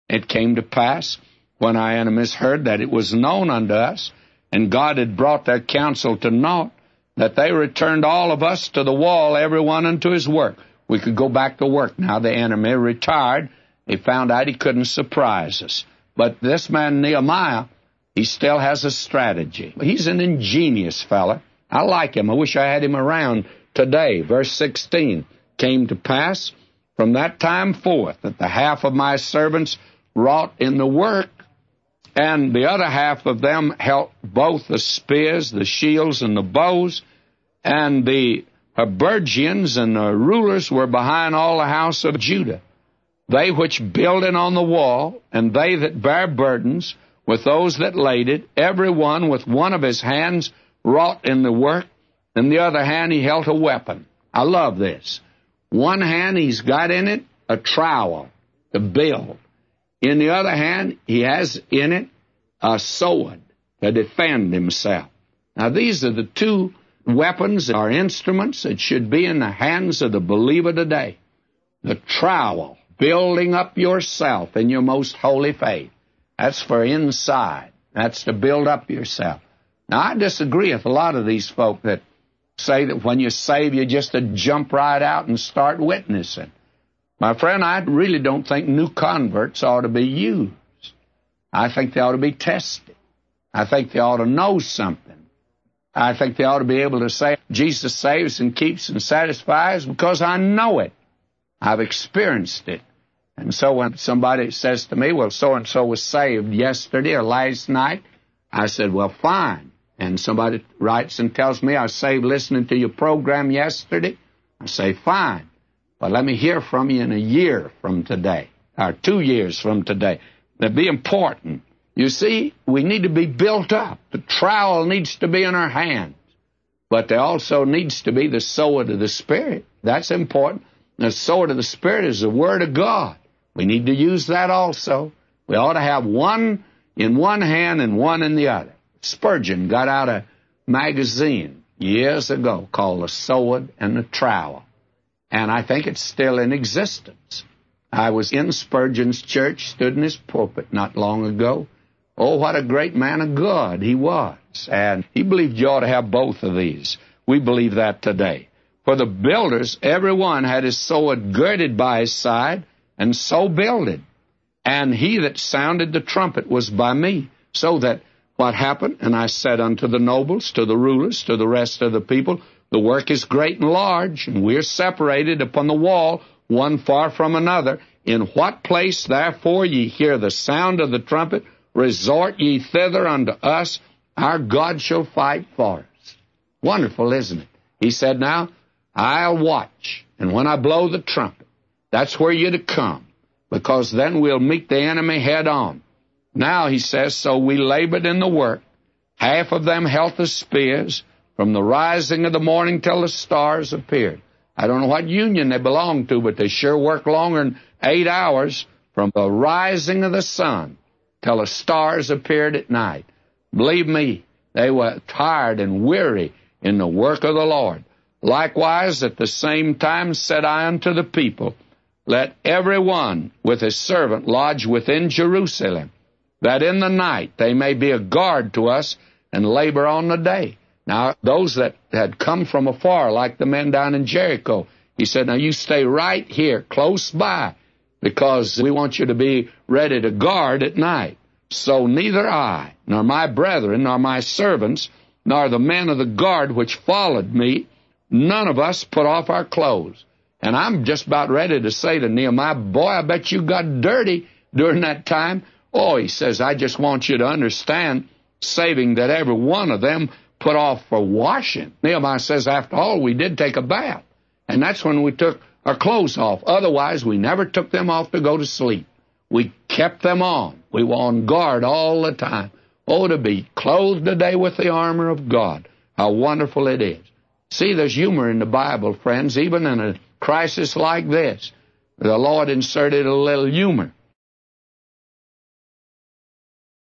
It came to pass, when our enemies heard that it was known unto us, and God had brought their counsel to naught, that they returned all of us to the wall, every one unto his work. We could go back to work. Now the enemy retired. He found out he couldn't surprise us. But this man Nehemiah, he still has a strategy. He's an ingenious fella. I like him. I wish I had him around today. Verse 16, came to pass from that time forth that the half of my servants wrought in the work, and the other half of them held both the spears, the shields, and the bows, and the Herbergians and the rulers were behind all the house of Judah. They which builded on the wall, and they that bear burdens, with those that laid it, every one with one of his hands wrought in the work, and the other hand he held a weapon. I love this. One hand he's got in it a trowel to build. In the other hand, he has in it a sword to defend himself. Now, these are the two weapons or instruments that should be in the hands of the believer today. The trowel, building up yourself in your most holy faith. That's for inside. That's to build up yourself. Now, I disagree with a lot of these folk that say that when you're saved, you just jump right out and start witnessing. My friend, I really don't think new converts ought to be used. I think they ought to be tested. I think they ought to know something. I think they ought to be able to say, Jesus saves and keeps and satisfies because I know it. I've experienced it. And so when somebody says to me, well, so-and-so was saved yesterday or last night, I said, well, fine. And somebody writes and tells me I was saved listening to your program yesterday, I say, fine. But let me hear from you in a year from today, or 2 years from today. That'd be important. You see, we need to be built up. The trowel needs to be in our hands. But there also needs to be the sword of the Spirit. That's important. The sword of the Spirit is the Word of God. We need to use that also. We ought to have one in one hand and one in the other. Spurgeon got out a magazine years ago called The Sword and the Trowel. And I think it's still in existence. I was in Spurgeon's church, stood in his pulpit not long ago. Oh, what a great man of God he was. And he believed you ought to have both of these. We believe that today. For the builders, every one had his sword girded by his side, and so builded. And he that sounded the trumpet was by me. So that what happened? And I said unto the nobles, to the rulers, to the rest of the people, the work is great and large, and we are separated upon the wall, one far from another. In what place, therefore, ye hear the sound of the trumpet, resort ye thither unto us. Our God shall fight for us. Wonderful, isn't it? He said, now, I'll watch, and when I blow the trumpet, that's where you're to come, because then we'll meet the enemy head on. Now, he says, so we labored in the work. Half of them held the spears, from the rising of the morning till the stars appeared. I don't know what union they belong to, but they sure work longer than 8 hours from the rising of the sun till the stars appeared at night. Believe me, they were tired and weary in the work of the Lord. Likewise, at the same time said I unto the people, let every one with his servant lodge within Jerusalem, that in the night they may be a guard to us and labor on the day. Now, those that had come from afar, like the men down in Jericho, he said, now you stay right here, close by, because we want you to be ready to guard at night. So neither I, nor my brethren, nor my servants, nor the men of the guard which followed me, none of us put off our clothes. And I'm just about ready to say to Nehemiah, boy, I bet you got dirty during that time. Oh, he says, I just want you to understand, saving that every one of them put off for washing. Nehemiah says, after all, we did take a bath. And that's when we took our clothes off. Otherwise, we never took them off to go to sleep. We kept them on. We were on guard all the time. Oh, to be clothed today with the armor of God. How wonderful it is. See, there's humor in the Bible, friends, even in a crisis like this. The Lord inserted a little humor.